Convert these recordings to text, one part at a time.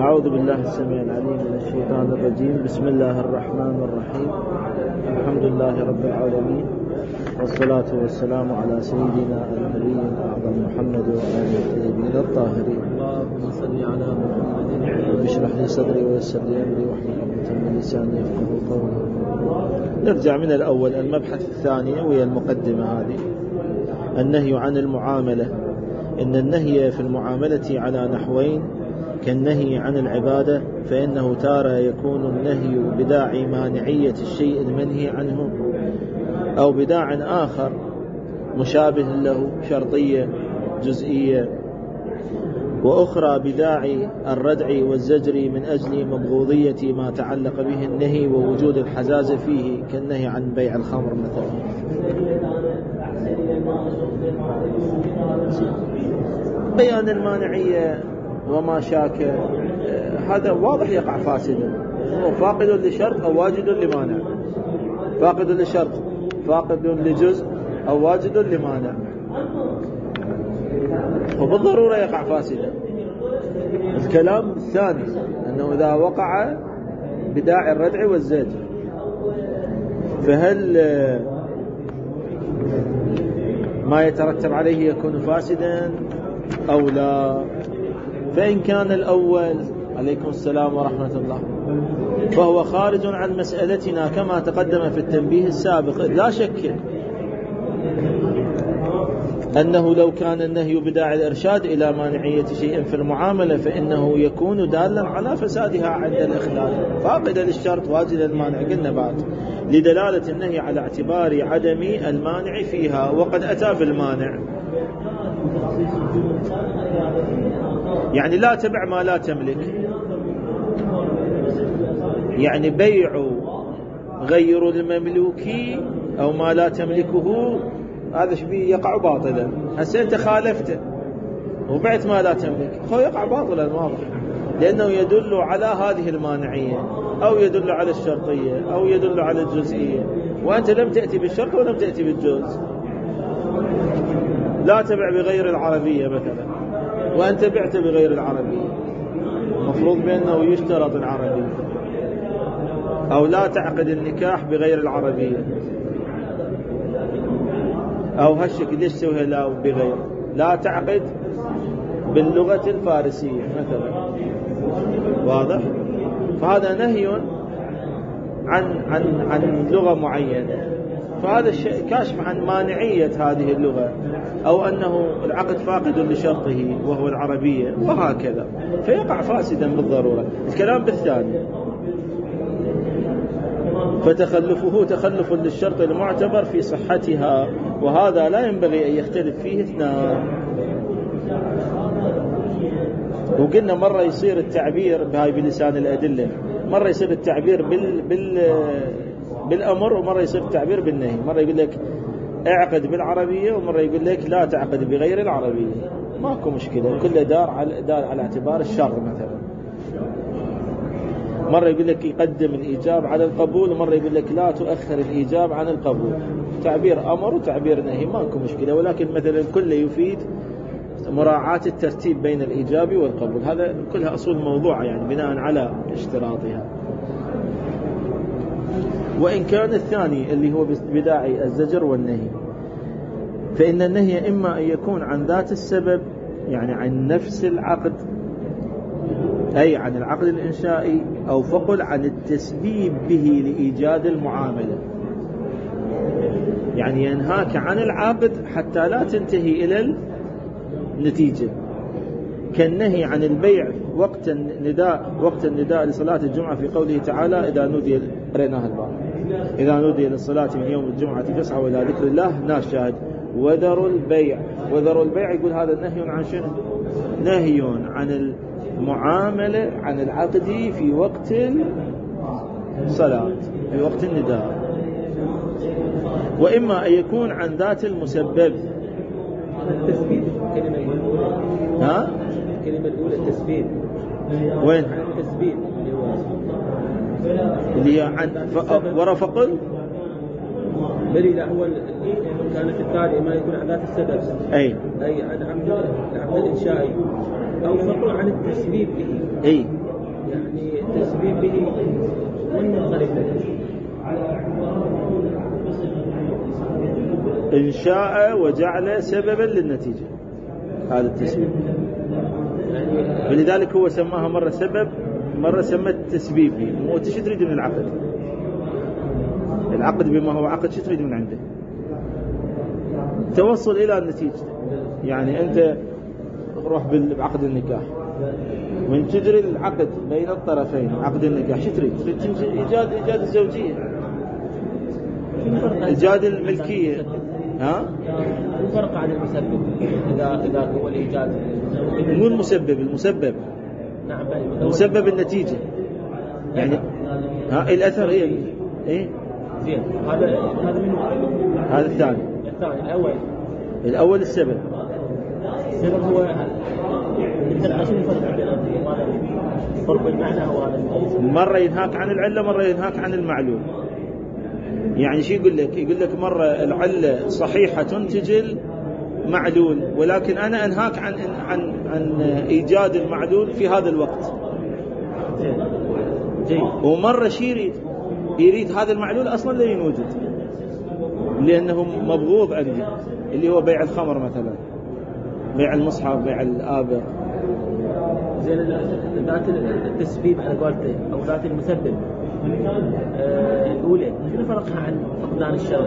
أعوذ بالله السميع العليم من الشيطان الرجيم. بسم الله الرحمن الرحيم. الحمد لله رب العالمين، والصلاة والسلام على سيدنا النبي الأعظم محمد وآله الطيبين الطاهرين. اللهم صل على محمد. رب اشرح لي صدري ويسر لي أمري واحلل عقدة من لساني يفقهوا قولي. نرجع من الأول. المبحث الثاني وهي المقدمة هذه، النهي عن المعاملة. إن النهي في المعاملة على نحوين كالنهي عن العبادة، فإنه تارة يكون النهي بداعي مانعية الشيء المنهي عنه، أو بداع آخر مشابه له شرطية جزئية، وأخرى بداعي الردع والزجر من أجل مبغوضية ما تعلق به النهي ووجود الحزازة فيه، كالنهي عن بيع الخمر مثلا. بيان المانعية وما شاك هذا واضح يقع فاسدا، هو فاقد لشرط أو واجد لمانع، فاقد لشرط، فاقد لجزء أو واجد لمانع، وبالضرورة يقع فاسدا. الكلام الثاني أنه إذا وقع بداعي الردع والزجر فهل ما يترتب عليه يكون فاسدا أو لا؟ فإن كان الأول عليكم السلام ورحمة الله فهو خارج عن مسألتنا كما تقدم في التنبيه السابق. لا شك أنه لو كان النهي بداعي الإرشاد إلى مانعية شيء في المعاملة فإنه يكون دالا على فسادها عند الإخلال، فاقد للشرط واجد المانع. قلنا بعد لدلالة النهي على اعتبار عدم المانع فيها، وقد أتى بالمانع. يعني لا تبع ما لا تملك، يعني بيع غير المملوك أو ما لا تملكه هذا شبيه يقع باطلا. هسه أنت خالفته وبعت ما لا تملك، هو يقع باطلا واضح، لأنه يدل على هذه المانعية أو يدل على الشرطية أو يدل على الجزئية، وأنت لم تأتي بالشرط ولم تأتي بالجزء. لا تبع بغير العربية مثلا وأنت بعت بغير العربية، مفروض بأنه يشترط العربية، أو لا تعقد النكاح بغير العربية، أو هالشكل ليش سويها لا بغير، لا تعقد باللغة الفارسية مثلا، واضح؟ فهذا نهي عن لغة معينة، فهذا الشيء كاشف عن مانعية هذه اللغة، أو أنه العقد فاقد لشرطه وهو العربية، وهكذا، فيقع فاسدا بالضرورة. الكلام بالثاني، فتخلفه تخلف للشرط المعتبر في صحتها، وهذا لا ينبغي أن يختلف فيه اثنان. وقلنا مرة يصير التعبير بهاي بلسان الأدلة، مرة يصير التعبير بالأمر، ومرة يصير التعبير بالنهي. مرة يقول لك اعقد بالعربية، ومرة يقول لك لا تعقد بغير العربية، ماكو مشكلة، كل دار على اعتبار الشر مثلا. مرة يقول لك يقدم الإيجاب على القبول، ومرة يقول لك لا تؤخر الإيجاب عن القبول. تعبير أمر وتعبير نهي ماكو مشكلة، ولكن مثلا كله يفيد مراعاة الترتيب بين الإيجاب والقبول. هذا كلها أصول موضوعة يعني بناء على اشتراطها. وإن كان الثاني اللي هو بداعي الزجر والنهي، فإن النهي إما أن يكون عن ذات السبب، يعني عن نفس العقد، أي عن العقد الإنشائي، أو فقل عن التسبيب به لإيجاد المعاملة، يعني ينهاك عن العقد حتى لا تنتهي إلى النتيجة، كالنهي عن البيع وقت النداء لصلاة الجمعة في قوله تعالى إذا نودي، قرأناها الباب، إذا نودي للصلاة من يوم الجمعة فاسعوا إلى ذكر الله، ناس شاهد وذروا البيع. وذروا البيع يقول هذا نهي عن شنو؟ نهي عن المعاملة، عن العقد في وقت الصلاة، في وقت النداء. وإما أن يكون عن ذات المسبب. التسبيب الكلمة الأولى، ها؟ الكلمة الأولى التسبيب. وين؟ التسبيب اللي هي عن ورفقل. بل لا، هو كانت التالي ما يكون عن ذات السبب، أي عن عقد الإنشائي، أو فقل عن التسبيب به. يعني التسبيب به والمنقلب إن شاء وجعل سببا للنتيجة، هذا التسبيب. ولذلك هو سماها مرة سبب، مرة سمت تسبيب. وش تريد من العقد؟ العقد بما هو عقد شو تريد من عنده؟ توصل إلى النتيجة. يعني أنت روح بعقد النكاح، من تجري العقد بين الطرفين عقد النكاح شو تريد؟ تريد إيجاد الزوجية، إيجاد الملكية. ها؟ الفرق عن المسبب إذا هو الإيجاد، مو المسبب. نعم، مسبب النتيجة يعني الأثر. إيه زين. هذا منه. هذا الثاني. الأول السبب هو عشان الفرق بين فرق المعنى هو هذا. مرة ينهاك عن العلة، مرة ينهاك عن المعلول. يعني شو يقول لك مرة العلة صحيحة تنتج المعلول، ولكن أنا أنهاك عن إيجاد المعلول في هذا الوقت. ومرة شي يريد هذا المعلول أصلا لا ينوجد لأنه مبغوض عندي، اللي هو بيع الخمر مثلا، بيع المصحف، بيع الآبر. زين. ذات التسبيب على قولته أو ذات المسبب الأولى شنو فرقها عن فقدان الشرط؟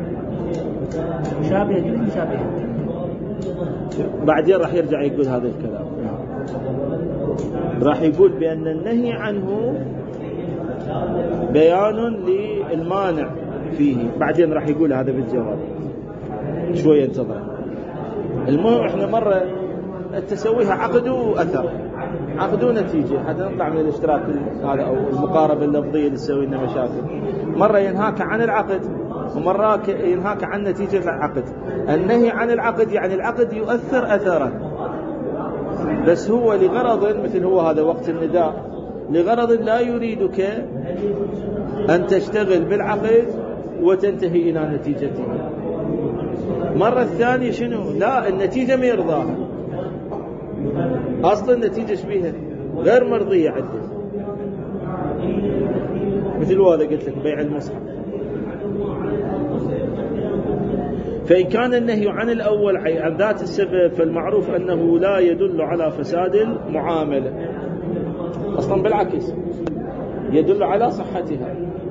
مشابهة. بعدين راح يرجع يقول هذا الكلام، راح يقول بأن النهي عنه بيان للمانع فيه. بعدين راح يقول هذا بالجواب، شوية انتظر. المهم احنا مرة تسويها عقد وأثر، عقد ونتيجة، حتى نطلع من الاشتراك هذا أو المقاربة اللفظية اللي تسوي لنا مشاكل. مرة ينهاك عن العقد، ومرة ينهاك عن نتيجة العقد. النهي عن العقد يعني العقد يؤثر أثرا، بس هو لغرض، مثل هو هذا وقت النداء، لغرض لا يريدك أن تشتغل بالعقد وتنتهي إلى نتيجته. مرة الثانية شنو؟ لا، النتيجة ما يرضاها أصلا، النتيجة شبيهة غير مرضية عنده. مثل هذا قلت لك بيع المصحف. فإن كان النهي عن الأول عن ذات السبب فالمعروف أنه لا يدل على فساد المعاملة، أصلا بالعكس يدل على صحتها،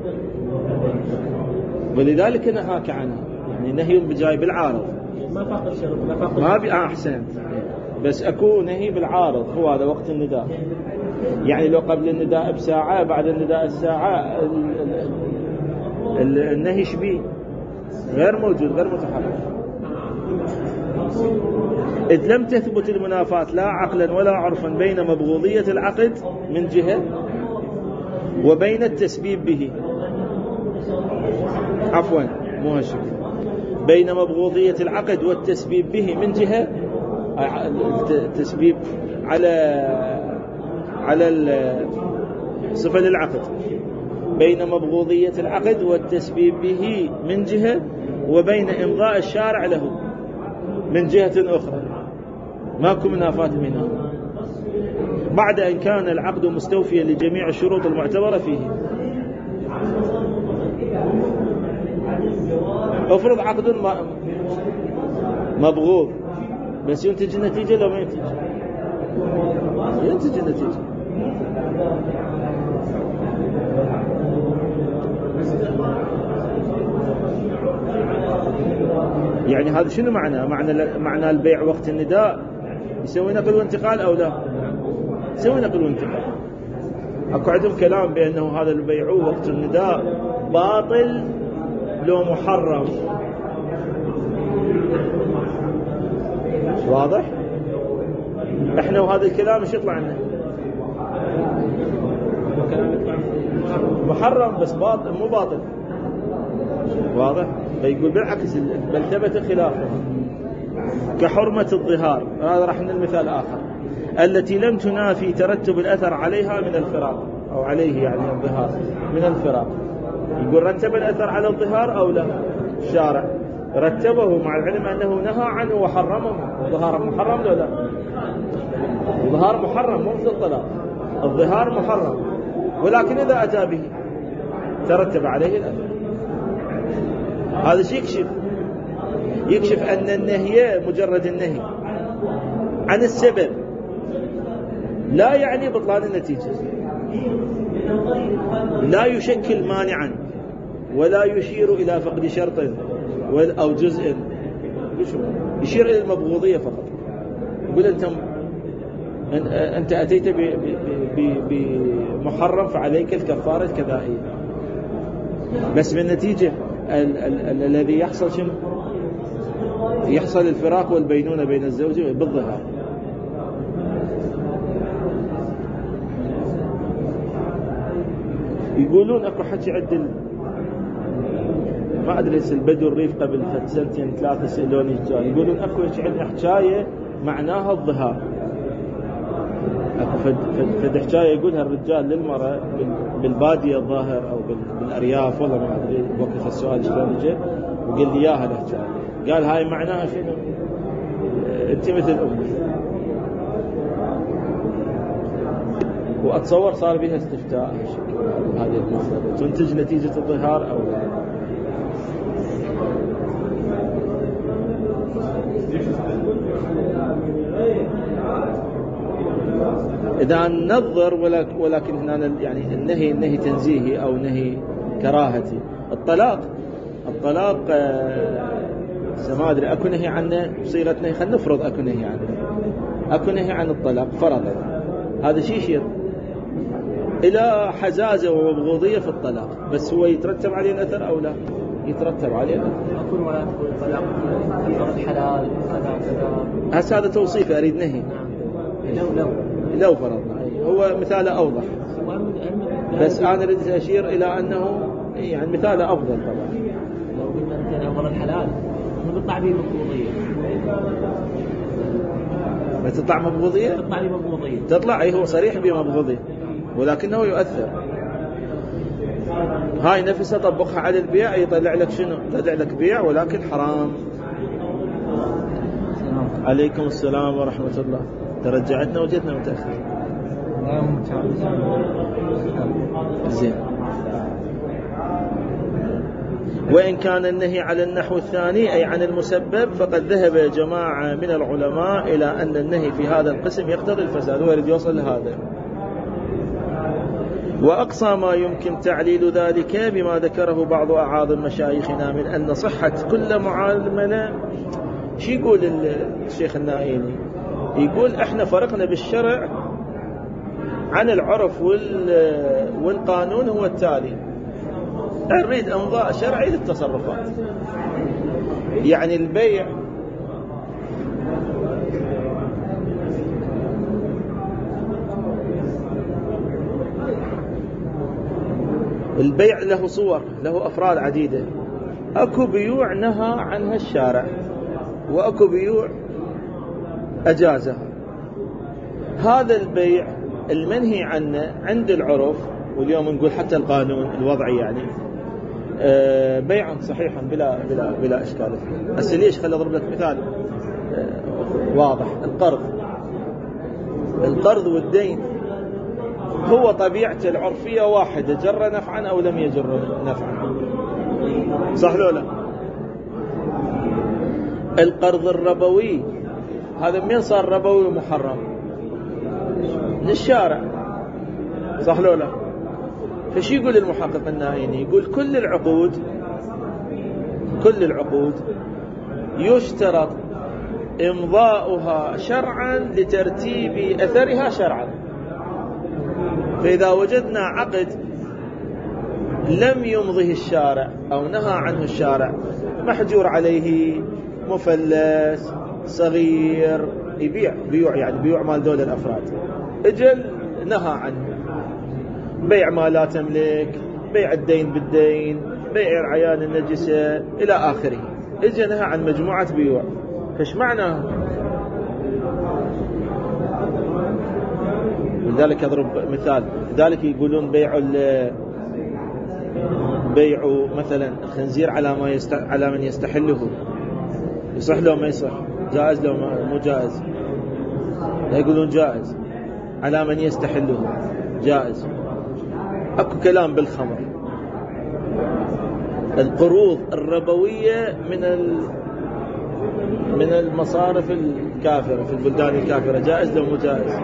ولذلك نهاك عنها. يعني نهي بجاي بالعارض، ما فاق الشرط، ما أحسنت، بس أكو نهي بالعارض. هو هذا وقت النداء، يعني لو قبل النداء بساعة، بعد النداء الساعة، النهي شبيه غير موجود، غير متحرك. إذ لم تثبت المنافاة لا عقلا ولا عرفا بين مبغوضية العقد من جهة وبين التسبيب به، عفوا مو هالشكل، بين مبغوضية العقد والتسبيب به من جهة، التسبيب على صفة للعقد، بين مبغوضية العقد والتسبيب به من جهة، وبين إمضاء الشارع له من جهة أخرى. ماكو منافاة منها بعد أن كان العقد مستوفيا لجميع الشروط المعتبرة فيه. افرض عقد مبغوض بس ينتج النتيجة، لو ما ينتج النتيجة. يعني هذا شنو معنى البيع وقت النداء؟ يسوي نقل وانتقال أو لا؟ يسوي نقل وانتقال. أكو عندهم كلام بأنه هذا البيع وقت النداء باطل لو محرم. واضح؟ احنا وهذا الكلام ايش يطلع لنا؟ محرم بس باطل، مو باطل. واضح؟ فيقول بالعكس، بل ثبت خلافه، كحرمة الظهار. هذا راح من المثال آخر، التي لم تنافي ترتب الأثر عليها من الفراق، أو عليه يعني الظهار من الفراق. يقول رتب الأثر على الظهار أو لا؟ الشارع رتبه مع العلم أنه نهى عنه وحرمه. الظهار محرم ولا لا؟ الظهار محرم، مو مثل الطلاق. الظهار محرم، ولكن إذا أتى به ترتب عليه الأثر. هذا شيء يكشف أن النهي مجرد النهي عن السبب لا يعني بطلان النتيجة، لا يشكل مانعا ولا يشير إلى فقد شرط أو جزء، يشير إلى المبغوضية فقط. يقول أنت أتيت بمحرم فعليك الكفارة الكبائر، بس بالنتيجة الذي يحصل شنو؟ يحصل الفراق والبينونة بين الزوج بالظهار. يقولون اكو حكي عدل، ما ادري البدو الريف قبل سنتين 3 سألوني، يقولون اكو حكايه معناها الظهار، اكو فد حكايه يقولها الرجال للمراه بالباديه الظاهر او بالارياف، والله ما ادري وقت السؤال شلون جاء وقال لي اياها الحكايه، قال هاي معناها شنو؟ انت مثل امك. واتصور صار بها استفتاء هذه المسألة تنتج نتيجة الظهار أو لا. إذا ننظر ولكن هنا يعني النهي تنزيهي أو نهي كراهتي. الطلاق ما أدري أكو نهي عنه بصيغة نهي، خلينا نفرض أكو نهي عنه، أكو نهي عن الطلاق فرضا، هذا شيء يشير إلى حزازة ومبغوضية في الطلاق، بس هو يترتب عليه الأثر أو لا؟ يترتب عليه الأثر. أكون ولا تكون الطلاق في حلال كذا هذا توصيف أريد نهي. لو فرضنا هو مثال أوضح، بس أنا أريد أشير إلى أنه يعني مثال أفضل طبعا. لو قلنا أنت أول الحلال بتطلع به مبغوضية، ما تطلع مبغوضية؟ تطلع به مبغوضية، تطلع هو صريح بمبغوضية ولكنه يؤثر. هاي نفسها طبقها على البيع، يطلع لك شنو؟ يطلع لك بيع ولكن حرام. عليكم السلام ورحمة الله. ترجعتنا وجدنا متأخر. زين. وإن كان النهي على النحو الثاني أي عن المسبب، فقد ذهب جماعة من العلماء إلى أن النهي في هذا القسم يقتضي الفساد. هو يريد يوصل لهذا. وأقصى ما يمكن تعليل ذلك بما ذكره بعض أعاظم مشايخنا من أن صحة كل معاملة. شو يقول الشيخ النائيني؟ يقول احنا فرقنا بالشرع عن العرف والقانون هو التالي: نريد امضاء شرعي للتصرفات. يعني البيع له صور، له أفراد عديدة. أكو بيوع نهى عنها الشارع، وأكو بيوع أجازها. هذا البيع المنهي عنه عند العرف، واليوم نقول حتى القانون الوضعي يعني بيع صحيحا بلا إشكال فيه. بس ليش؟ خلي أضرب لك مثال واضح. القرض والدين هو طبيعته العرفية واحدة، جر نفعا أو لم يجر نفعا، صح لو لا؟ القرض الربوي هذا من صار ربوي ومحرم؟ للشارع، صح لو لا؟ فش يقول المحقق النائيني؟ يقول كل العقود يشترط إمضاؤها شرعا لترتيب أثرها شرعا. فإذا وجدنا عقد لم يمضه الشارع أو نهى عنه الشارع، محجور عليه، مفلس، صغير، بيوع يعني بيوع مال دول الأفراد، أجل نهى عنه. بيع ما لا تملك، بيع الدين بالدين، بيع العيان النجسة إلى آخره، أجل نهى عن مجموعة بيوع. فش معناه؟ لذلك أضرب مثال. لذلك يقولون بيع مثلا الخنزير على من يستحله، يصح له ما يصح، جائز له مو جائز، لا يقولون جائز على من يستحله. جائز. اكو كلام بالخمر. القروض الربوية من المصارف الكافرة في البلدان الكافرة جائز لو مو جائز؟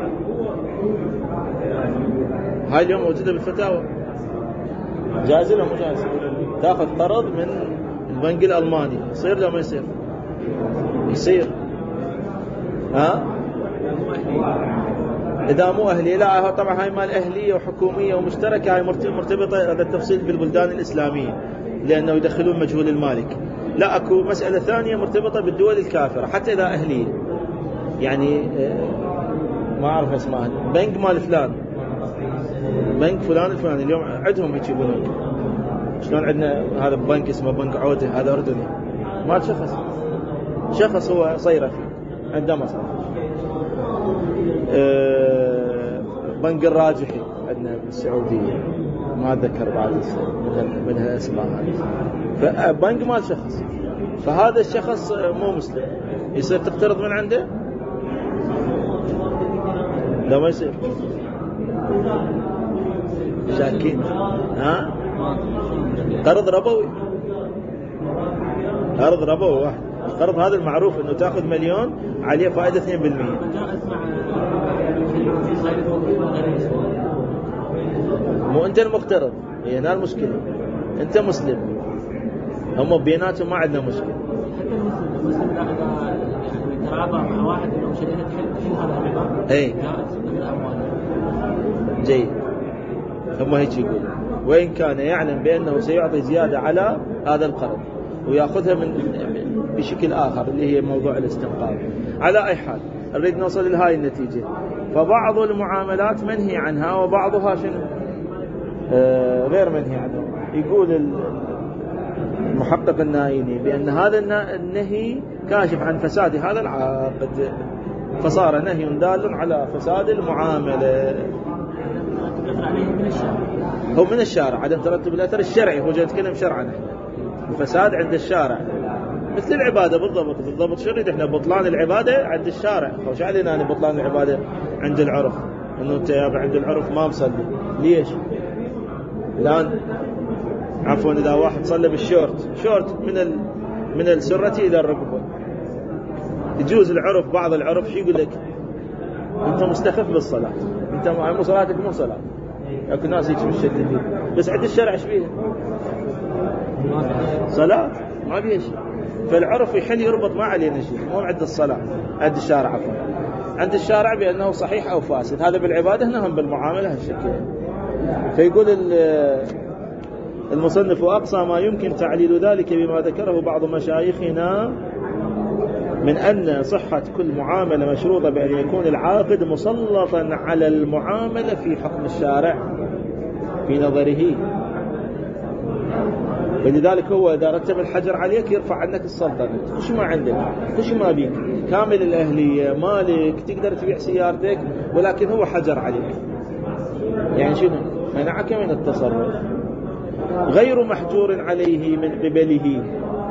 هاي اليوم موجودة بالفتاوى. جائز لو مو جائز؟ تاخذ قرض من البنك الألماني، يصير لو ما يصير؟ يصير. إذا مو أهلية لا، طبعا هاي مال أهلية وحكومية ومشتركة، هاي مرتبطة. هذا التفصيل بالبلدان الإسلامية لأنه يدخلون مجهول المالك. لا، أكو مسألة ثانية مرتبطة بالدول الكافرة حتى إذا أهلية، يعني ما أعرف اسمها، بنك مال فلان، بنك فلان الفلاني اليوم عندهم هيك بنوك. شلون عندنا هذا بنك اسمه بنك عودة، هذا أردني، مال شخص هو صيرة فيه عنده مصرف. بنك الراجحي عندنا بالسعودية، ما أتذكر بعد من هالأسماء هذه. فبنك مال شخص، فهذا الشخص مو مسلم، يصير تقترض من عنده؟ لا ما يصير. شاكين؟ قرض ربوي، قرض ربوي واحد. القرض هذا المعروف انه تاخذ مليون عليه فائدة 2%. مو انت المقترض، هي هنا المشكلة. انت مسلم، هم بيناتهم ما عندنا مشكلة. حتى المسلم اذا ترابى مع واحد انه شريكة تحل هذا الربا. اي جيد. هم هيك يقول، وإن كان يعلم بأنه سيعطي زيادة على هذا القرض ويأخذها بشكل آخر اللي هي موضوع الاستنقاذ. على أي حال نريد نوصل لهاي النتيجة. فبعض المعاملات منهي عنها وبعضها شنو غير منهي عنها. يقول المحقق النايني بأن هذا النهي كاشف عن فساد هذا العقد، فصار نهي دال على فساد المعاملة. هو من الشارع، عدم ترتب الأثر الشرعي، هو جاي يتكلم شرعا. الفساد عند الشارع مثل العبادة بالضبط. شو نريد احنا؟ بطلان العبادة عند الشارع. وش علينا أن بطلان العبادة عند العرف؟ انه انت يابا عند العرف ما مصلي، ليش؟ الآن عفوا إذا واحد صلى بالشورت، شورت من السرة إلى الركبة، يجوز العرف، بعض العرف شو يقول لك؟ انت مستخف بالصلاة، انت مو صلاتك مو صلاة. اكو ناس يجي بالشدة، بس عند الشرع ايش فيها؟ صلاة ما فيها شيء. فالعرف يحل يربط ما علينا شيء، مو عند الصلاة، عند الشارع عفوا، عند الشارع بأنه صحيح أو فاسد. هذا بالعبادة، هنا هم بالمعاملة هالشكل. فيقول المصنف: وأقصى ما يمكن تعليل ذلك بما ذكره بعض مشايخنا من أن صحة كل معاملة مشروطة بأن يكون العاقد مسلطا على المعاملة في حكم الشارع في نظره. ولذلك هو إذا رتب الحجر عليك يرفع عنك السلطنة، كش ما عندك، كش ما بيك، كامل الأهلية، مالك، تقدر تبيع سيارتك، ولكن هو حجر عليك. يعني شنو؟ منعك من التصرف. غير محجور عليه من قبله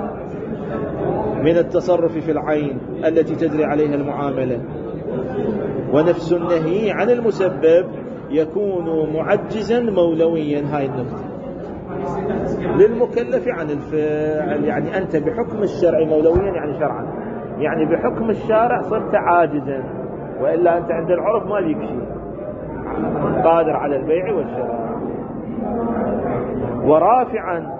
من التصرف في العين التي تجري عليها المعاملة. ونفس النهي عن المسبب يكون معجزا مولويا. هاي النقطة للمكلف عن الفعل. يعني أنت بحكم الشرع مولويا، يعني شرعا، يعني بحكم الشارع صرت عاجزا، وإلا أنت عند العرف ما ليك شيء، قادر على البيع والشراء. ورافعا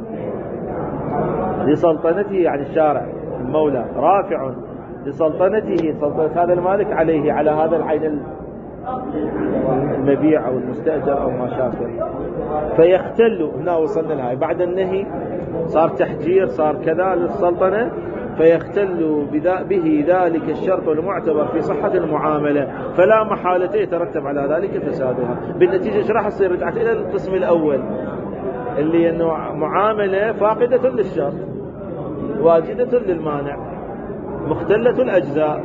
لسلطنته، يعني الشارع المولى رافع لسلطنته، سلطنة هذا المالك عليه، على هذا العين المبيع أو المستأجر أو ما شابه. فيختل، هنا وصلنا لها بعد النهي، صار تحجير، صار كذا للسلطنة، فيختل به ذلك الشرط المعتبر في صحة المعاملة، فلا محالة يترتب على ذلك فسادها. بالنتيجة ايش راح يصير؟ رجعت إلى القسم الأول اللي أنه معاملة فاقدة للشرط واجدة للمانع مختلة الأجزاء،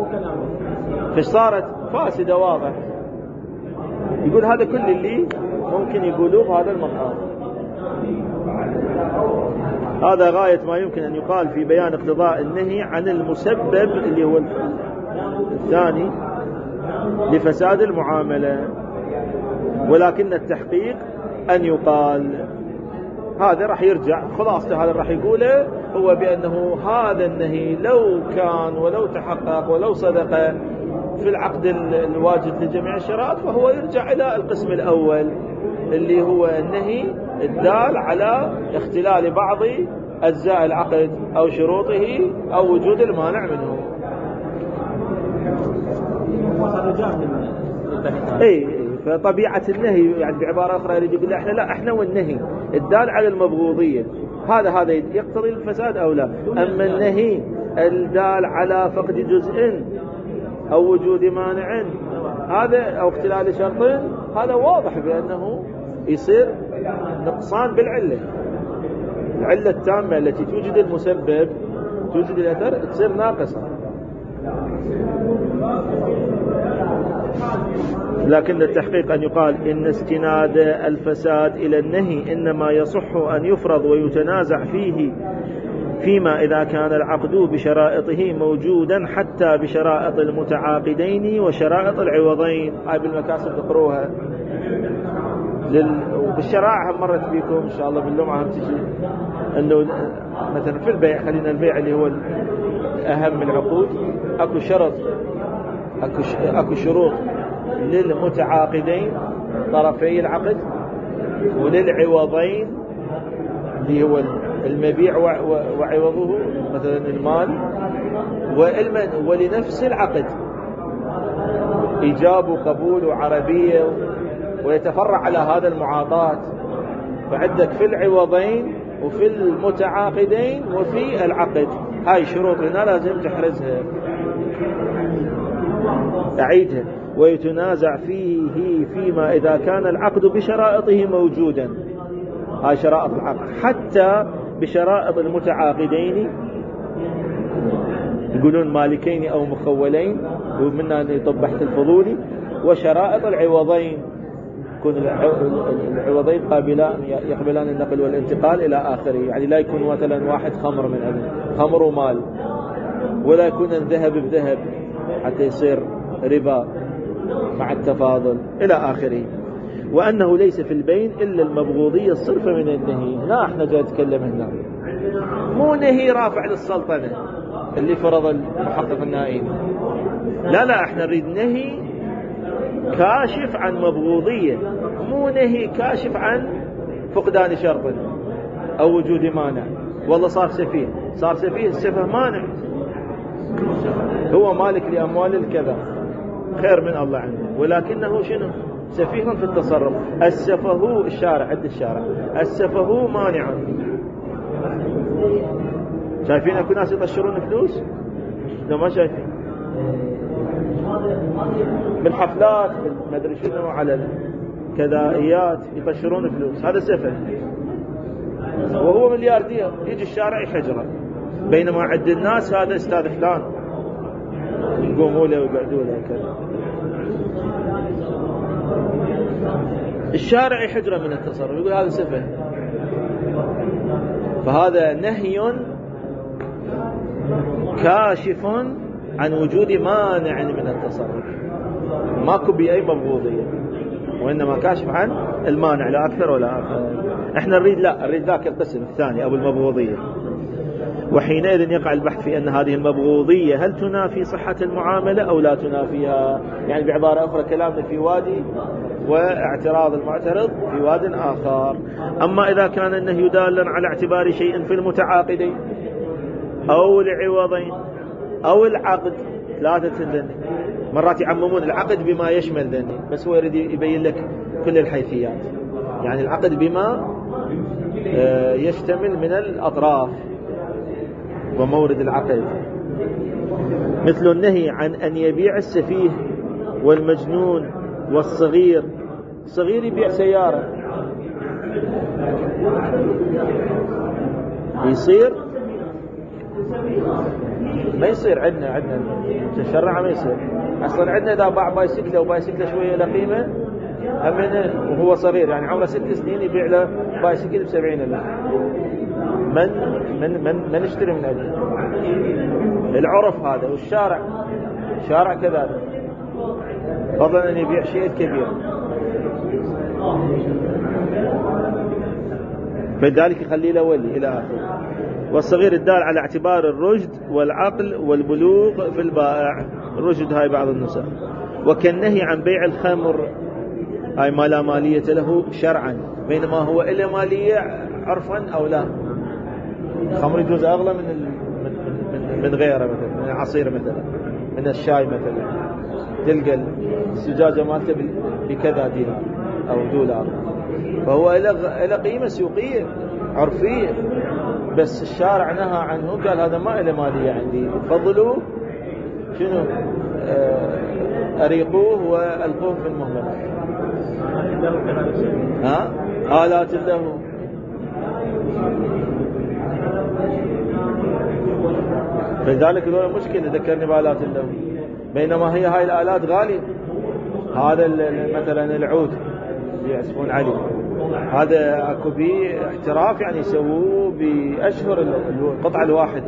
فصارت فاسدة واضح. يقول هذا كل اللي ممكن يقولوه بهذا المقام. هذا غاية ما يمكن أن يقال في بيان اقتضاء النهي عن المسبب اللي هو الثاني لفساد المعاملة. ولكن التحقيق أن يقال هذا راح يرجع خلاصة، هذا راح يقوله هو بأنه هذا النهي لو كان ولو تحقق ولو صدق في العقد الواجد لجميع الشرائط فهو يرجع إلى القسم الأول اللي هو النهي الدال على اختلال بعض أجزاء العقد أو شروطه أو وجود المانع منه. اي فطبيعة النهي يعني بعبارة أخرى يريد يقول احنا والنهي الدال على المبغوضية هذا يقتضي الفساد أو لا. أما النهي الدال على فقد جزء أو وجود مانع هذا أو اختلال شرط هذا واضح بأنه يصير نقصان بالعلة، العلة التامة التي توجد المسبب توجد الأثر تصير ناقصة. لكن التحقيق أن يقال إن استناد الفساد إلى النهي إنما يصح أن يفرض ويتنازع فيه فيما إذا كان العقد بشرائطه موجودا حتى بشرائط المتعاقدين وشرائط العوضين. هاي بالمكاسب تقروها بالشرائع هم مرت بيكم إن شاء الله باللمعة هم تجي أنه مثلا في البيع، خلينا البيع اللي هو أهم العقود أكو شرط أكو شروط للمتعاقدين طرفي العقد وللعوضين اللي هو المبيع وعوضه مثلا المال ولنفس العقد إيجاب وقبول وعربية ويتفرع على هذا المعاطاة. فعندك في العوضين وفي المتعاقدين وفي العقد هاي شروط هنا لازم تحرزها. أعيدها ويتنازع فيه فيما إذا كان العقد بشرائطه موجودا. هاي شرائط العقد حتى بشرائط المتعاقدين يقولون مالكين أو مخولين ومنها أن يطبحت الفضولي، وشرائط العوضين يكون العوضين يقبلان النقل والانتقال إلى آخره. يعني لا يكون مثلا واحد خمر من أجل خمر ومال، ولا يكون الذهب بذهب حتى يصير ربا مع التفاضل إلى آخره. وأنه ليس في البين إلا المبغوضية الصرفة من النهي. لا احنا جاي نتكلم هنا مو نهي رافع للسلطنة اللي فرض المحقق النائين، لا احنا نريد نهي كاشف عن مبغوضية، مو نهي كاشف عن فقدان شرط أو وجود مانع. والله صار سفيه السفه مانع، هو مالك لأموال الكذا خير من الله عنه، ولكنه شنو سفيه في التصرف. السفه الشارع عند الشارع السفه مانع. شايفين اكو ناس يطشرون فلوس؟ لو ما شايفين بالحفلات ما ادري شنو على الكذائيات يطشرون فلوس، هذا سفه وهو ملياردير يجي الشارع يحجره، بينما عند الناس هذا استاذ فلان يقوموا له ويقعدوا له كذا. الشارع يحجره من التصرف يقول هذا سفه. فهذا نهي كاشف عن وجود مانع من التصرف، ماكو بأي مبغوضية، وإنما كاشف عن المانع لا أكثر ولا أقل. احنا نريد ذاك القسم الثاني أو المبغوضية. وحينئذ يقع البحث في أن هذه المبغوضية هل تنافي صحة المعاملة أو لا تنافيها. يعني بعبارة أخرى كلامنا في وادي واعتراض المعترض في واد آخر. أما إذا كان النهي دالا على اعتبار شيء في المتعاقدين أو العوضين أو العقد، ثلاثة ذني مرات يعممون العقد بما يشمل ذني، بس هو يريد يبين لك كل الحيثيات. يعني العقد بما يشتمل من الأطراف ومورد العقد، مثل النهي عن أن يبيع السفيه والمجنون والصغير. صغير يبيع سيارة يصير ما يصير عندنا تشرع ما يصير أصلا. عندنا إذا باع بايسكلة وبايسكلة شوية لقيمة أمنه وهو صغير يعني عمره 6 سنين يبيع له بايسكل ب70,000. من اشتري من أجل العرف هذا، والشارع شارع كذلك، فضلا أن يبيع شيء كبير. فلذلك يخلي له ولي إلى آخره. والصغير الدال على اعتبار الرشد والعقل والبلوغ في البائع، الرشد هاي بعض النسخ. وكالنهي عن بيع الخمر، هاي ما لا مالية له شرعا، بينما هو إلا مالية عرفا أو لا. الخمر يجوز أغلى من غيره، مثلا من العصير، مثلا من الشاي، مثلا تلقى الزجاجة مالته بكذا دينار أو دولار، فهو إلى قيمة سوقية عرفية، بس الشارع نهى عنه، قال هذا ما إلى مالية عندي، فضلوا شنو أريقوه وألقوه في المهملة. آلات له. فلذلك ذولا مشكلة ذكرني بآلات له، بينما هي هاي الآلات غالية. هذا مثلا العود يعزفون عليه، هذا اكو بيه احتراف، يعني يسووه بأشهر القطعة الواحدة،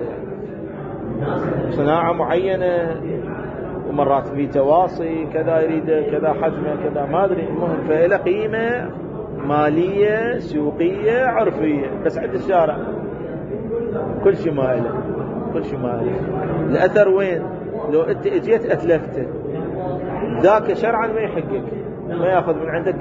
صناعة معينة، ومرات في تواصي كذا يريد كذا حجمه كذا ما أدري، المهم فإلى قيمة مالية سوقية عرفية، بس عند الشارع كل شيء ما إله، كل شيء ما إله. الأثر وين؟ لو أنت اجيت أتلفته، ذاك شرعا ما يحقك، ما يأخذ من عندك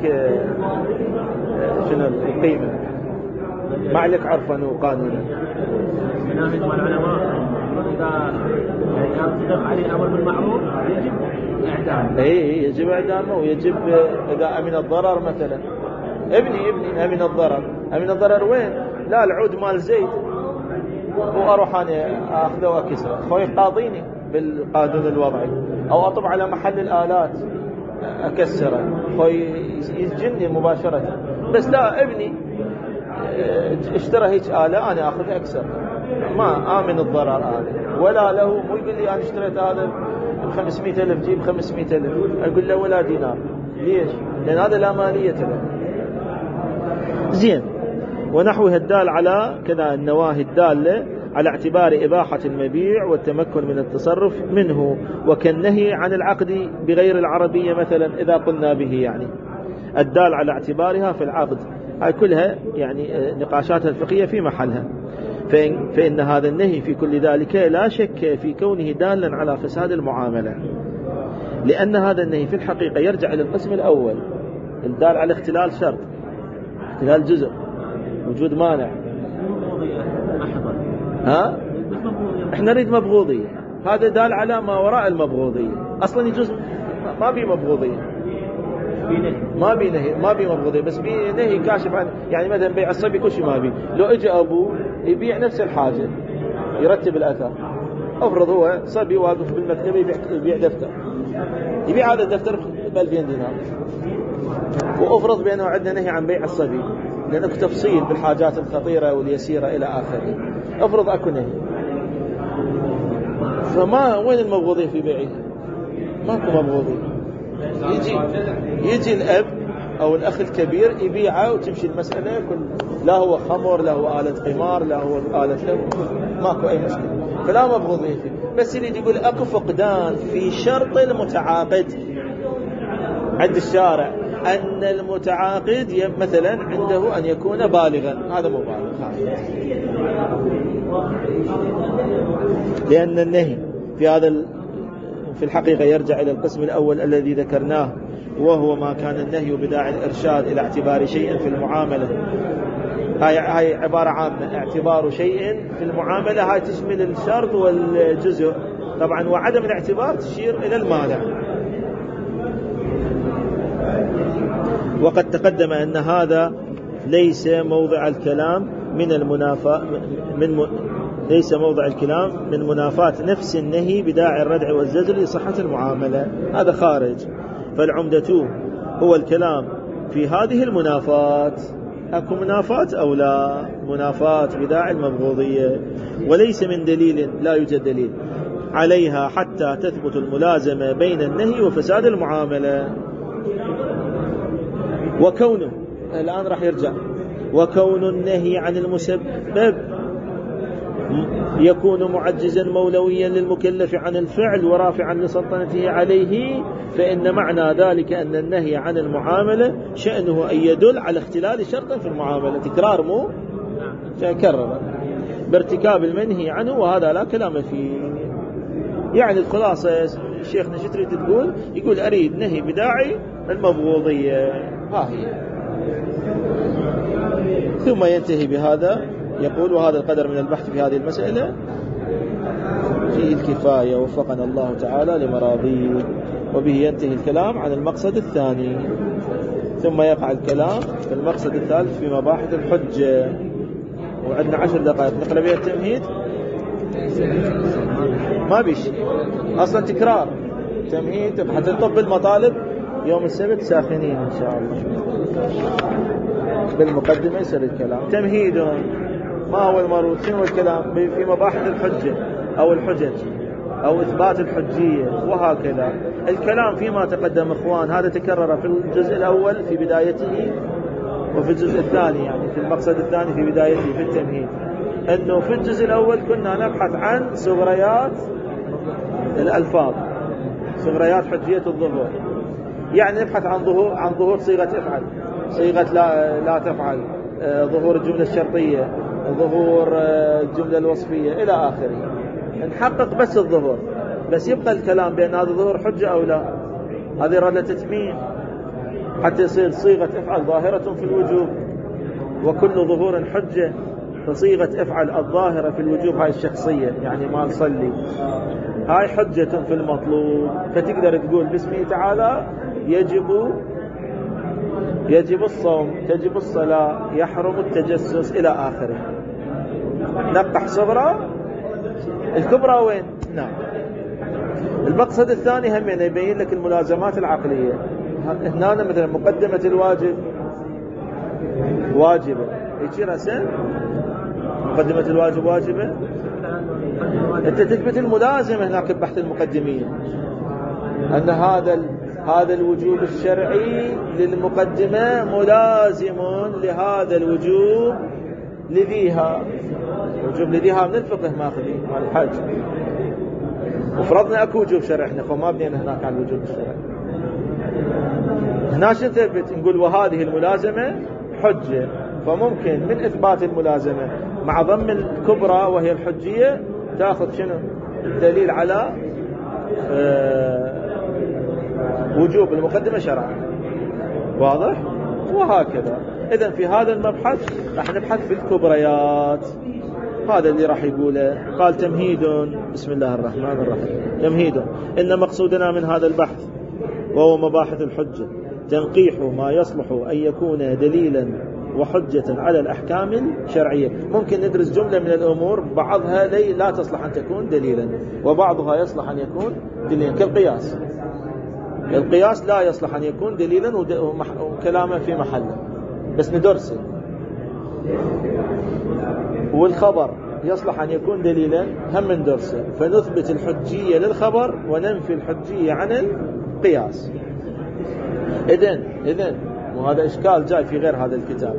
شنو القيمة، ما عليك عرفا وقانونا. من ناحية العلماء إذا صدق عليه الأمر بالمعروف يجب إعدامه. إيه يجب إعدامه، ويجب إذا أمن الضرر، مثلا ابني أمن الضرر، أمن الضرر وين؟ لا العود مال زيت وأروح أنا أخذه وأكسره، خوي قاضيني بالقانون الوضعي، أو أطب على محل الآلات أكسره، خوي يسجنني مباشرة. بس لا، ابني اشترى هيك آلة أنا أخذها أكسر، ما آمن الضرر هذا، ولا له مو يقول لي أنا اشتريت هذا ب500,000 جيب 500,000، أقول له ولا دينار. ليش؟ لأن هذا لا مالية له. زين. ونحوها الدال على كذا النواهي الدالة على اعتبار إباحة المبيع والتمكن من التصرف منه، وكالنهي عن العقد بغير العربية مثلا إذا قلنا به، يعني الدال على اعتبارها في العقد، هاي كلها يعني نقاشاتها الفقهية في محلها. فإن هذا النهي في كل ذلك لا شك في كونه دالا على فساد المعاملة، لأن هذا النهي في الحقيقة يرجع إلى القسم الأول، الدال على اختلال شرط، اختلال جزء، وجود مانع. احنا نريد مبغوضية، هذا دال على ما وراء المبغوضية. أصلا يجوز ما بي مبغوضية، ما بي نهي، ما بي مبغوضية، بس بي نهي كاشف عن، يعني مثلا بيع الصبي كل شيء ما بي. لو اجى أبوه يبيع نفس الحاجة يرتب الأثر، أفرض هو صبي واقف بالمكتبة يبيع دفتر، يبيع هذا الدفتر ب2000 دينار، وأفرض بأنه عندنا نهي عن بيع الصبي لأنه تفصيل بالحاجات الخطيرة واليسيرة إلى آخره، أفرض أكو نهي، فما وين المبغوضية في بيعه؟ ماكو مبغوضية. يجي الأب أو الأخ الكبير يبيعه وتمشي المسألة لا هو خمر، لا هو آلة قمار، لا هو آلة له، ماكو أي مشكلة، فلا مبغوضية فيه. بس يريد يقول أكو فقدان في شرط المتعاقد عند الشارع، أن المتعاقد مثلا عنده أن يكون بالغا، هذا مو بالغ، لأن النهي في الحقيقة يرجع إلى القسم الأول الذي ذكرناه، وهو ما كان النهي بداعي الإرشاد إلى اعتبار شيء في المعاملة. هاي عبارة عامة، اعتبار شيء في المعاملة، هاي تشمل الشرط والجزء طبعا، وعدم الاعتبار تشير إلى المانع. وقد تقدم أن هذا ليس موضع الكلام ليس موضع الكلام من منافاة نفس النهي بداعي الردع والزجر لصحة المعاملة، هذا خارج. فالعمدة هو الكلام في هذه المنافات، أكو منافات أو لا منافات بداعي المبغوضية، وليس من دليل، لا يوجد دليل عليها حتى تثبت الملازمة بين النهي وفساد المعاملة. وكونه الآن راح يرجع، وكون النهي عن المسبب يكون معجزا مولويا للمكلف عن الفعل ورافعا لسلطنته عليه، فإن معنى ذلك أن النهي عن المعاملة شأنه أن يدل على اختلال شرط في المعاملة، تكرار مو كرر بارتكاب المنهي عنه، وهذا لا كلام فيه. يعني الخلاصة الشيخ شو تريد تقول؟ يقول أريد نهي بداعي المبغوضية، ها هي. ثم ينتهي بهذا يقول: وهذا القدر من البحث في هذه المسألة فيه الكفاية، وفقنا الله تعالى لمراضيه. وبه ينتهي الكلام عن المقصد الثاني، ثم يقع الكلام في المقصد الثالث في مباحث الحجة. وعندنا 10 دقائق نقرأ بها التمهيد. ما بيش أصلا تكرار تمهيد، حتى نطب المطالب يوم السبت ساخنين إن شاء الله. بالمقدمة يصير الكلام تمهيد. ما هو المروض؟ شنو الكلام في مباحث الحجة أو الحجج أو إثبات الحجية، وهكذا الكلام فيما تقدم. إخوان هذا تكرر في الجزء الأول في بدايته، وفي الجزء الثاني يعني في المقصد الثاني في بدايته في التمهيد، أنه في الجزء الأول كنا نبحث عن صغريات الألفاظ، صغريات حجية الظهور. يعني نبحث عن ظهور صيغة افعل، صيغة لا تفعل، ظهور الجملة الشرطية، ظهور الجملة الوصفية إلى آخره. نحقق بس الظهور، بس يبقى الكلام بأن هذا ظهور حجة أو لا. هذه رد تتميم حتى يصير صيغة افعل ظاهرة في الوجوب، وكل ظهور حجة. فصيغة افعل الظاهرة في الوجوب هاي الشخصية، يعني ما نصلي، هاي حجة في المطلوب. فتقدر تقول باسمه تعالى يجب الصوم، تجب الصلاة، يحرم التجسس إلى آخره. نقح صغرى، الكبرى وين؟ نعم. المقصد الثاني هم يبين لك الملازمات العقلية. هنا مثلا مقدمة الواجب واجبة، يجي رسم مقدمة الواجب واجبة. انت تثبت الملازمة هناك ببحث المقدمين، أن هذا الوجوب الشرعي للمقدمة ملازم لهذا الوجوب لذيها. وجوب لذيها من الفقه ماخذين مال الحج، وفرضنا اكو وجوب شرعي احنا، فما بنينا هناك على الوجوب الشرعي. هنا شو نثبت؟ نقول وهذه الملازمة حجة. فممكن من إثبات الملازمة مع ضم الكبرى وهي الحجية تأخذ شنو؟ الدليل على وجوب المقدمة شرعا. واضح؟ وهكذا. إذن في هذا المبحث راح نبحث في الكبريات. هذا اللي راح يقوله. قال تمهيد. بسم الله الرحمن الرحيم. تمهيد. إن مقصودنا من هذا البحث وهو مباحث الحجة تنقيح ما يصلح أن يكون دليلا وحجة على الأحكام الشرعية. ممكن ندرس جملة من الأمور بعضها لا تصلح أن تكون دليلا، وبعضها يصلح أن يكون دليلا، كالقياس. القياس لا يصلح أن يكون دليلا وكلامه في محله، بس ندرسه. والخبر يصلح أن يكون دليلا، هم ندرسه. فنثبت الحجية للخبر وننفي الحجية عن القياس. إذن وهذا إشكال جاي في غير هذا الكتاب.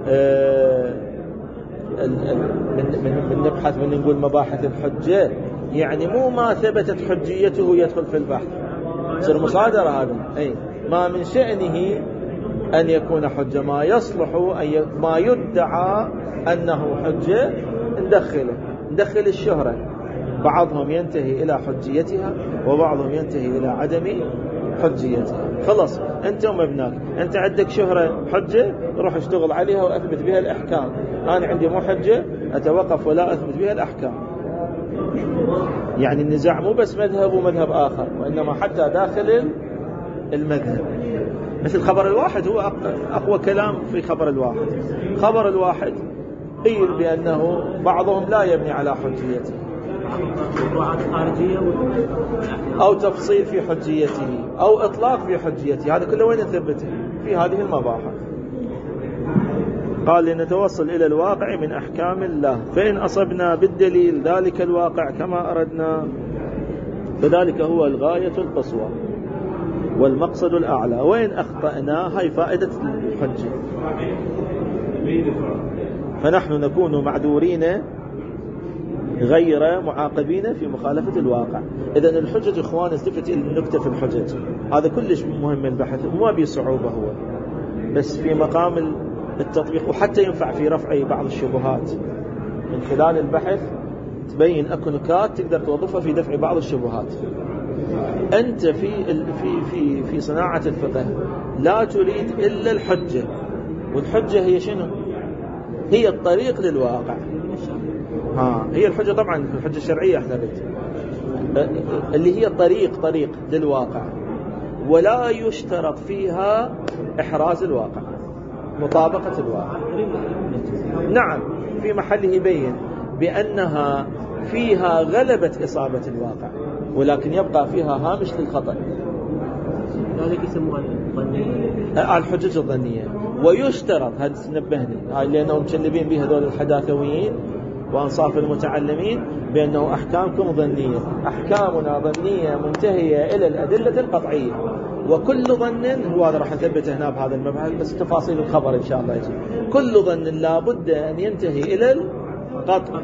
من نبحث من نقول مباحث الحجة، يعني مو ما ثبتت حجيته يدخل في البحث، صار مصادرة. هذا ما من شأنه أن يكون حجة، ما يصلح ما يدعى أنه حجة ندخل الشهرة. بعضهم ينتهي إلى حجيتها وبعضهم ينتهي إلى عدم حجيتها. خلاص أنت ومبناك، أنت عندك شهرة حجة، روح اشتغل عليها وأثبت بها الأحكام. أنا عندي مو حجة، أتوقف ولا أثبت بها الأحكام. يعني النزاع مو بس مذهب ومذهب آخر، وإنما حتى داخل المذهب. مثل خبر الواحد هو أقوى كلام في خبر الواحد. خبر الواحد قيل بأنه بعضهم لا يبني على حجيته أو تفصيل في حجيته أو إطلاق في حجيته. هذا كله وين نثبته؟ في هذه المباحث. قال لنتوصل إلى الواقع من أحكام الله، فإن أصبنا بالدليل ذلك الواقع كما أردنا فذلك هو الغاية القصوى والمقصد الأعلى. وإن أخطأنا، هاي فائدة الحجة، فنحن نكون معذورين غير معاقبين في مخالفة الواقع. إذن الحجج إخوان التفت إلى النكتة في الحجج، هذا كلش مهم البحث وما بيه صعوبة هو، بس في مقام التطبيق، وحتى ينفع في رفع بعض الشبهات من خلال البحث تبين أكو نكات تقدر توظفها في دفع بعض الشبهات. أنت في صناعة الفقه لا تريد إلا الحجة، والحجة هي شنو؟ هي الطريق للواقع. هي الحجة طبعا الحجة الشرعية احنا نريد اللي هي طريق للواقع، ولا يشترط فيها إحراز الواقع، مطابقة الواقع. نعم في محله يبين بأنها فيها غلبة إصابة الواقع، ولكن يبقى فيها هامش للخطأ. ذلك يسموها الحجج الظنية. ويشترط، هذا نبهني هاي لأنهم مشلبين بها هذول الحداثويين وأنصاف المتعلمين بأنه أحكامكم ظنية. أحكامنا ظنية منتهية إلى الأدلة القطعية، وكل ظن، هو هذا راح نثبته هنا بهذا المبحث بس تفاصيل الخبر إن شاء الله يجي، كل ظن لابد أن ينتهي إلى القطع.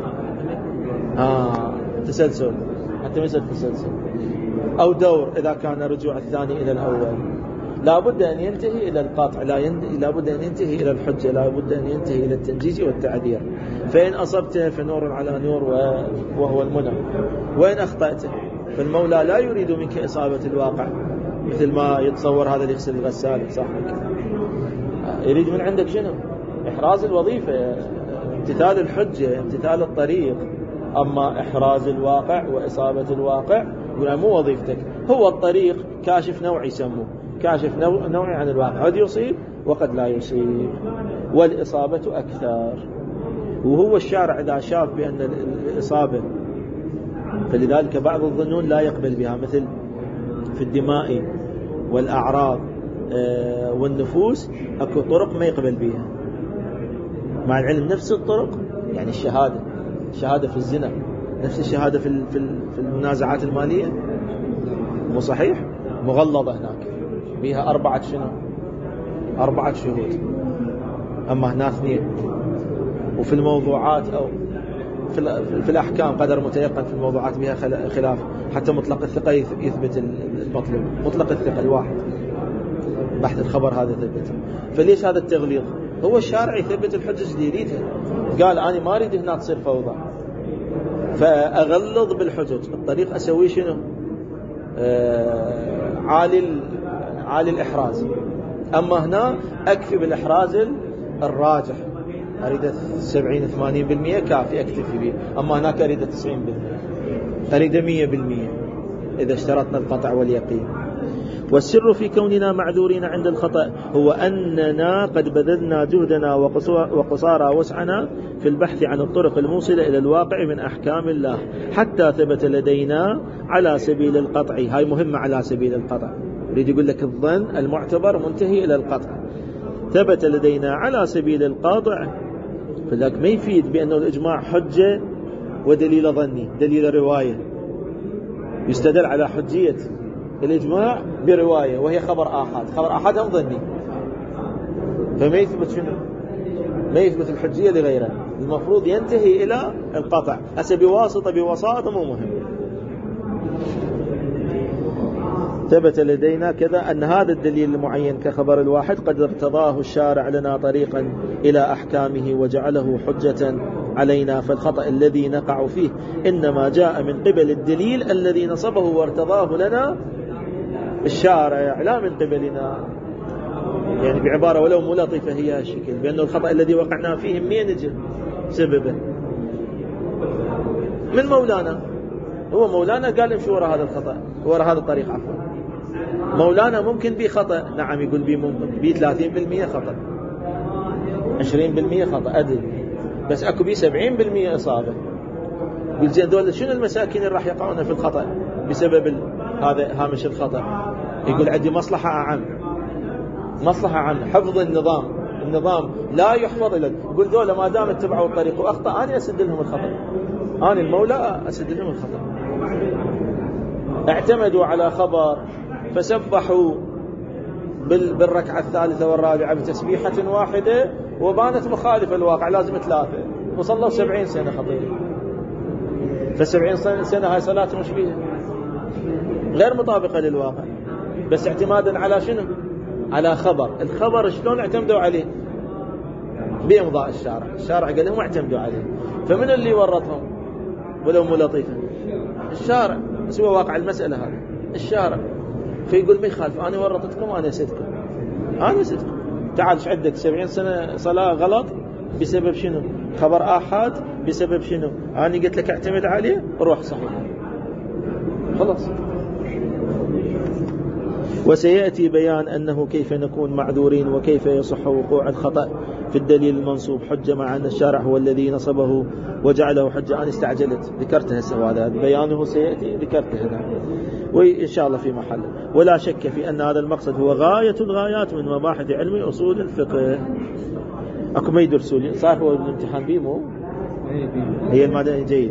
تسلسل، حتى ما يصير تسلسل أو دور إذا كان رجوع الثاني إلى الأول، لابد أن ينتهي إلى القطع، لابد أن ينتهي إلى الحجة، لابد أن ينتهي إلى التنجيز والتعذير. فإن أصبته فنور على نور وهو المنى، وإن أخطأته فالمولى لا يريد منك إصابة الواقع مثل ما يتصور هذا اللي يغسل الغسالة صاحبك، يريد من عندك شنو؟ إحراز الوظيفة، امتثال الحجة، امتثال الطريق. أما إحراز الواقع وإصابة الواقع مو وظيفتك، هو الطريق كاشف نوعي يسموه، كاشف نوعي عن الواقع، قد يصيب وقد لا يصيب، والإصابة أكثر. وهو الشارع إذا شاف بأن الإصابة، فلذلك بعض الظنون لا يقبل بها، مثل في الدماء والأعراض والنفوس أكو طرق ما يقبل بها، مع العلم نفس الطرق، يعني الشهادة في الزنا نفس الشهادة في المنازعات المالية، مو صحيح؟ مغلظة هناك بها 4 شهود، أما هنا 2. وفي الموضوعات أو في الأحكام قدر متيقن، في الموضوعات بها خلاف، حتى مطلق الثقة يثبت المطلوب، مطلق الثقة الواحد بحث الخبر هذا ثبت. فليش هذا التغليظ؟ هو الشارع يثبت الحجج اللي يريدها، قال أنا ما أريد هنا تصير فوضى فأغلظ بالحجج. الطريق أسوي شنو؟ عالي الإحراز. أما هنا أكفي بالإحراز الراجح، أريد 70-80% كافي أكتفي به. أما هناك أريد 90%، أريد 100% إذا اشترطنا القطع واليقين. والسر في كوننا معذورين عند الخطأ هو أننا قد بذلنا جهدنا وقصارى وسعنا في البحث عن الطرق الموصلة إلى الواقع من أحكام الله، حتى ثبت لدينا على سبيل القطع. هاي مهمة، على سبيل القطع، يريد يقول لك الظن المعتبر منتهي إلى القطع. ثبت لدينا على سبيل القاطع، فذلك ما يفيد بأنه الإجماع حجة ودليل ظني، دليل رواية. يستدل على حجية الإجماع برواية وهي خبر آحاد هم ظني، فما يثبت شنو؟ ما يثبت الحجية لغيره، المفروض ينتهي إلى القطع. بواسطة مو مهم. ثبت لدينا كذا أن هذا الدليل المعين كخبر الواحد قد ارتضاه الشارع لنا طريقا إلى أحكامه وجعله حجة علينا، فالخطأ الذي نقع فيه إنما جاء من قبل الدليل الذي نصبه وارتضاه لنا الشارع، لا من قبلنا. يعني بعبارة ولو ملطفة هي الشكل، بأنه الخطأ الذي وقعنا فيه منين يجي سببه؟ من مولانا. هو مولانا قال امشي وراء هذا الخطأ، وراء هذا الطريق عفوا. مولانا ممكن بي خطأ، نعم يقول بي ممكن بي 30% خطأ، 20% خطأ أدل، بس أكو بي 70% إصابة. يقول زين دول شنو المساكين اللي راح يقعون في الخطأ بسبب هذا هامش الخطأ؟ يقول عندي مصلحة أعم، حفظ النظام لا يحفظ لك. يقول ذولا ما دام اتبعوا الطريق وأخطأ أنا أسد لهم الخطأ، أنا المولى أسد لهم الخطأ. اعتمدوا على خبر فسبحوا بالركعة الثالثة والرابعة بتسبيحة واحدة وبانت مخالفة الواقع، لازم 3، وصلوا 70 سنة خطير. ف70 سنة هاي صلاة مش بيها، غير مطابقة للواقع، بس اعتمادا على شنو؟ على خبر. الخبر شلون اعتمدوا عليه؟ بإمضاء الشارع. الشارع قال لهم اعتمدوا عليه. فمن اللي ورطهم ولو مو لطيفا؟ الشارع. بس هو واقع المسألة هذا الشارع. فيقول ما يخالف، أنا ورطتكم، أنا سدكم، أنا سدكم. تعال ايش عندك 70 سنة صلاة غلط بسبب شنو؟ خبر آحاد بسبب شنو؟ أنا قلت لك اعتمد عليه، روح صحيح خلاص. وسيأتي بيان أنه كيف نكون معذورين وكيف يصح وقوع الخطأ في الدليل المنصوب حجة، مع أن الشارع هو الذي نصبه وجعله حجة. أنا استعجلت ذكرتها هذا بيانه سيأتي، ذكرته هنا وإن شاء الله في محله. ولا شك في أن هذا المقصد هو غاية الغايات من مباحث علم أصول الفقه. أكو ما يدرسوا لي صار هو الامتحان بيمو هي المادة جيد،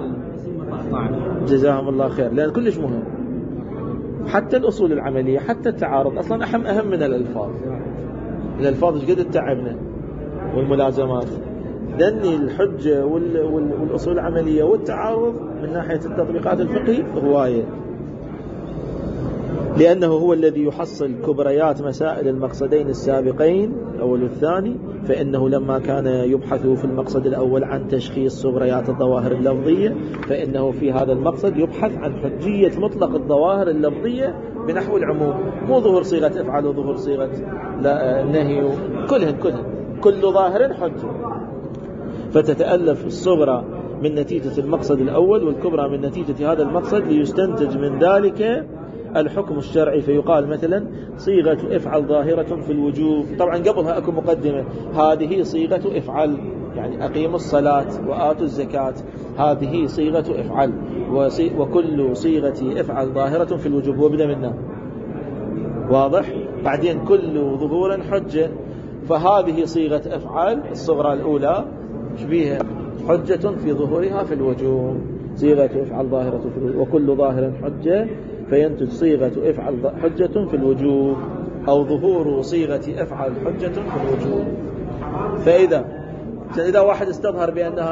جزاهم الله خير، لأن كلش مهم. حتى الأصول العملية، حتى التعارض أصلا أهم من الألفاظ. الألفاظ ايش قد تعبنا والملازمات، لأن الحجة والأصول العملية والتعارض من ناحية التطبيقات الفقهية هواية، لأنه هو الذي يحصل كبريات مسائل المقصدين السابقين الأول والثاني. فإنه لما كان يبحث في المقصد الأول عن تشخيص صغريات الظواهر اللفظية، فإنه في هذا المقصد يبحث عن حجية مطلق الظواهر اللفظية بنحو العموم، مو ظهور صيغة افعل وظهور صيغة نهي، كل ظاهر حجة. فتتألف الصغرى من نتيجة المقصد الأول والكبرى من نتيجة هذا المقصد، ليستنتج من ذلك الحكم الشرعي. فيقال مثلا صيغة افعل ظاهرة في الوجوب. طبعا قبلها أكو مقدمة، هذه صيغة افعل يعني أقيموا الصلاة وآتوا الزكاة، هذه صيغة افعل، وكل صيغة افعل ظاهرة في الوجوب، وبدأ منها واضح. بعدين كل ظهور حجة، فهذه صيغة افعل الصغرى الأولى شبيها حجة في ظهورها في الوجوب، صيغة افعل ظاهرة في الوجوب، وكل ظاهر حجة، فينتج صيغة افعل حجة في الوجوب، أو ظهور صيغة افعل حجة في الوجوب. فإذا واحد استظهر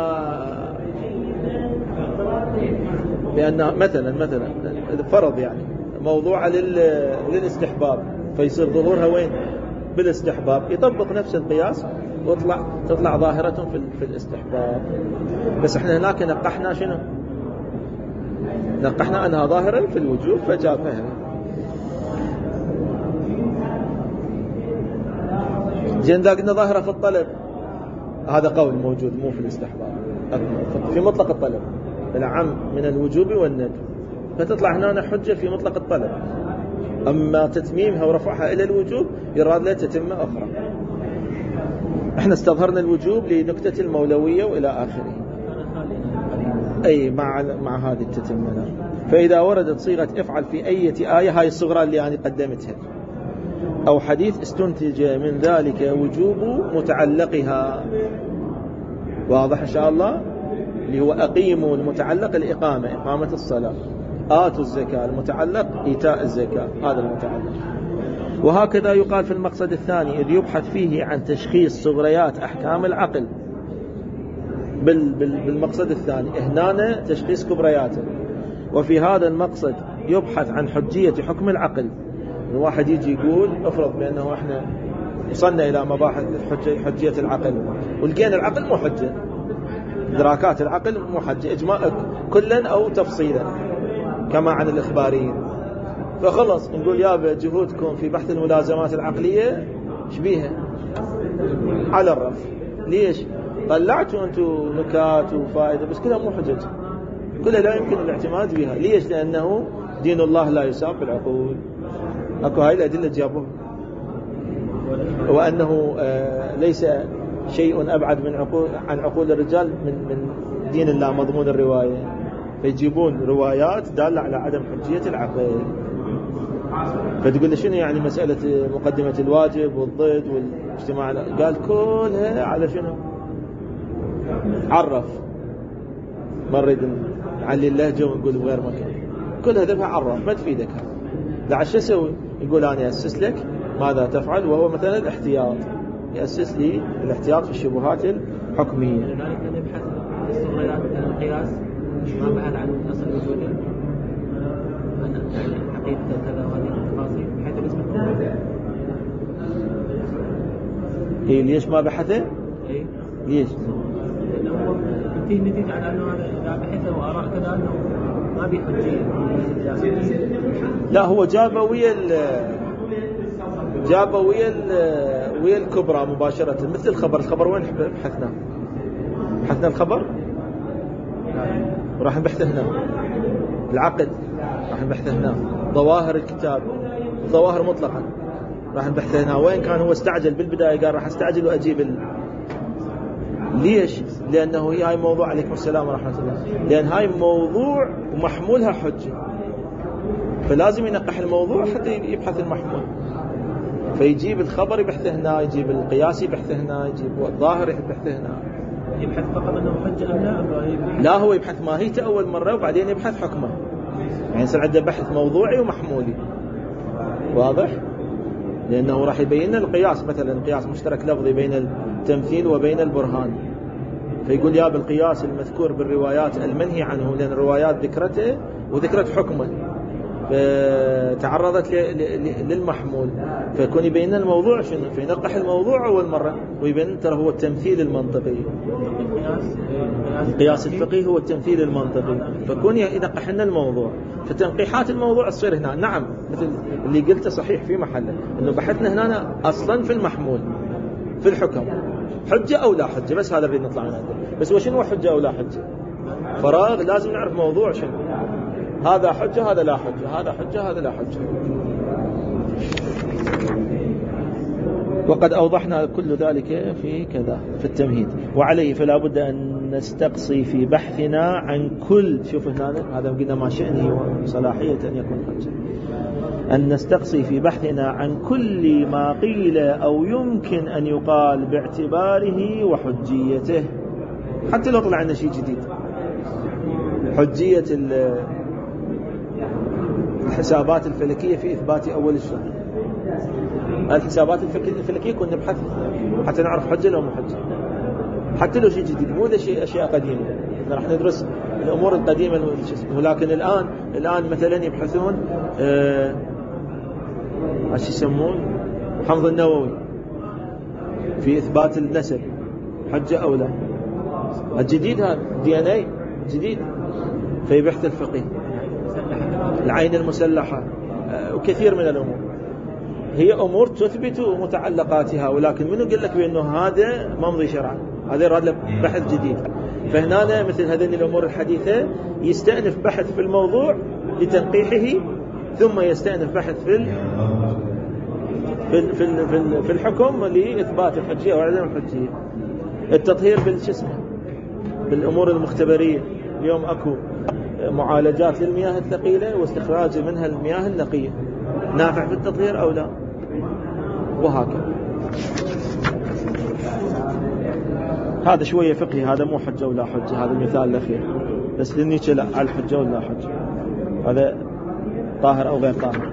بأنها مثلا فرض يعني موضوعة للاستحباب، فيصير ظهورها وين؟ بالاستحباب، يطبق نفس القياس تطلع ظاهرة في الاستحباب. بس احنا هناك نقحنا شنو؟ نقحنا أنها ظاهرة في الوجوب فجاء فهم. زين ذا قلنا ظاهرة في الطلب، هذا قول موجود مو في الاستحباب، في مطلق الطلب العام من الوجوب والندب، فتطلع هنا حجة في مطلق الطلب. أما تتميمها ورفعها إلى الوجوب يراد لها تتمة أخرى. احنا استظهرنا الوجوب لنكتة المولوية وإلى آخره، أي مع هذه التتمة. فإذا وردت صيغة افعل في أي آية، هاي الصغرى اللي أنا قدمتها، أو حديث، استنتج من ذلك وجوب متعلقها. واضح إن شاء الله؟ اللي هو أقيموا المتعلق الإقامة، إقامة الصلاة، آتوا الزكاة المتعلق إيتاء الزكاة، هذا المتعلق. وهكذا يقال في المقصد الثاني إذ يبحث فيه عن تشخيص صغريات أحكام العقل. بالمقصد الثاني هنا تشخيص كبرياته، وفي هذا المقصد يبحث عن حجية حكم العقل. الواحد يجي يقول افرض بأنه احنا وصلنا إلى مباحث حجية العقل، ولقينا العقل مو حجة، إدراكات العقل مو حجة إجماع كلا أو تفصيلا كما عن الإخباريين، فخلص نقول يا جهودكم في بحث الملازمات العقلية شبيها على الرف. ليش؟ طلعتوا أنتوا نكات وفائدة بس كلها مو حجج، كلها لا يمكن الاعتماد بها. ليش؟ لأنه دين الله لا يساب بالعقول. أكو هاي الأدلة جابوها، وأنه ليس شيء أبعد عن عقول الرجال من دين الله مضمون الرواية، فيجيبون روايات دالة على عدم حجية العقل. فتقول له شنو يعني مسألة مقدمة الواجب والضد والاجتماع؟ قال كلها على شنو؟ عرف، ما نريد نعلي اللهجة ونقول بغير مكان، كل هدفها عرف، ما تفيدك. لعش شو يسوي؟ يقول أنا أسس لك ماذا تفعل، وهو مثلا الاحتياط، يأسس لي الاحتياط في الشبهات الحكمية. لذلك نبحث الصغريات القياس ما بعد عن أصل وجوده يعني حقيقة كذا وهذه التفاصيل بحيث الاسم إيه ليش ما بحثه؟ إيه ليش؟ لأنه فيه نتيجة على أنه هذا إذا بحثه وآراء كذا أنه ما بيحجي. لا هو جابه ويا الكبرى مباشرة مثل الخبر وين بحثنا الخبر وراح نبحثه هنا، العقد راح نبحثه هنا، ظواهر الكتاب ظواهر مطلقا راح نبحثه هنا. وين كان هو استعجل بالبداية قال راح استعجل وأجيب ليش؟ لأنه هاي موضوع عليكم السلام ورحمة الله، لأن هاي موضوع ومحمولها حجة، فلازم ينقح الموضوع حتى يبحث المحمول، فيجيب الخبر يبحثه هنا، يجيب القياس يبحثه هنا، يجيب الظاهر يبحثه هنا. يبحث فقط أنه حجة أم لا؟ لا هو يبحث ماهيته أول مرة وبعدين يبحث حكمه، يعني يصير عنده بحث موضوعي ومحمولي. واضح؟ لأنه راح يبين القياس، مثلا القياس مشترك لفظي بين التمثيل وبين البرهان، فيقول يا بالقياس المذكور بالروايات المنهي عنه، لأن الروايات ذكرته وذكرت حكمه فتعرضت للمحمول، فيكون يبين الموضوع شنو، فينقح الموضوع أول مرة ويبين ترى هو التمثيل المنطقي. القياس الفقهي هو التمثيل المنطقي، فكون ينقح لنا الموضوع، فتنقيحات الموضوع تصير هنا. نعم مثل اللي قلته صحيح في محله، انه بحثنا هنا اصلا في المحمول في الحكم حجة او لا حجة، بس هذا اللي نطلع منه. بس وشنو حجة او لا حجة؟ فراغ لازم نعرف موضوع شنو، هذا حجة هذا لا حجة، هذا حجة هذا لا حجة. وقد أوضحنا كل ذلك في كذا في التمهيد. وعليه فلا بد أن نستقصي في بحثنا عن كل، شوف هنا هذا قلنا ما شأنه وصلاحية أن يكون حجة، أن نستقصي في بحثنا عن كل ما قيل أو يمكن أن يقال باعتباره وحجيته، حتى لو طلع لنا شيء جديد. حجية الحسابات الفلكية في إثبات أول الشهر، الحسابات الفلكية كنا نبحث حتى نعرف حجة لو مو حجة، حتى لو شيء جديد، مو أشياء قديمة. راح ندرس الأمور القديمة ولكن الآن مثلا يبحثون ايش يسمون حمض النووي في إثبات النسب، حجة أو لا. الجديد هذا DNA جديد في بحث الفقه، العين المسلحة وكثير من الأمور، هي أمور تثبت متعلقاتها، ولكن منو قال لك بأنه هذا ممضي شرعا، هذا يراد له بحث جديد. فهنا مثل هذه الأمور الحديثة يستأنف بحث في الموضوع لتنقيحه، ثم يستأنف بحث في الحكم لإثبات الحجية وعدم الحجية. التطهير بالأمور المختبرية، اليوم أكو معالجات للمياه الثقيلة واستخراج منها المياه النقية، نافع في التطهير أو لا، وهكذا. هذا شوية فقهي، هذا مو حجة ولا حجة، هذا المثال الأخير بس للنيتشه لا على الحجة ولا حجة، هذا طاهر أو غير طاهر.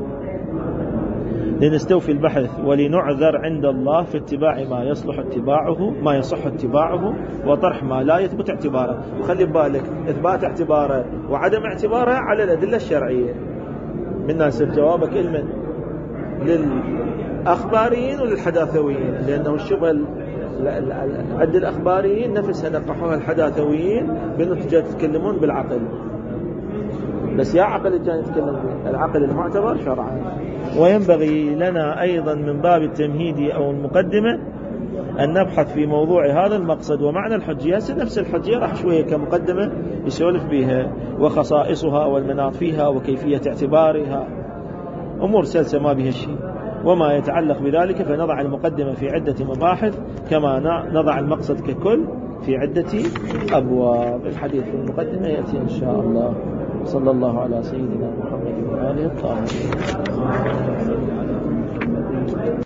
لنستوفي البحث ولنعذر عند الله في اتباع ما يصح اتباعه وطرح ما لا يثبت اعتباره. وخلي بالك إثبات اعتباره وعدم اعتباره على الأدلة الشرعية. من ناس جوابك علما للأخباريين وللحداثويين، لأنه الشبهة عند الأخباريين نفسها نقحوها الحداثويين بأنه تتكلمون بالعقل، بس يا عقل الجاني يتكلم به، العقل المعتبر شرعا. وينبغي لنا أيضا من باب التمهيد أو المقدمة أن نبحث في موضوع هذا المقصد ومعنى الحجية. نفس الحجية راح شوية كمقدمة يسولف بها، وخصائصها والمناط فيها وكيفية اعتبارها، أمور سلسة ما بها شيء. وما يتعلق بذلك فنضع المقدمة في عدة مباحث كما نضع المقصد ككل في عدة أبواب. الحديث في المقدمة يأتي إن شاء الله. صلى الله على سيدنا محمد وآله الطاهرين.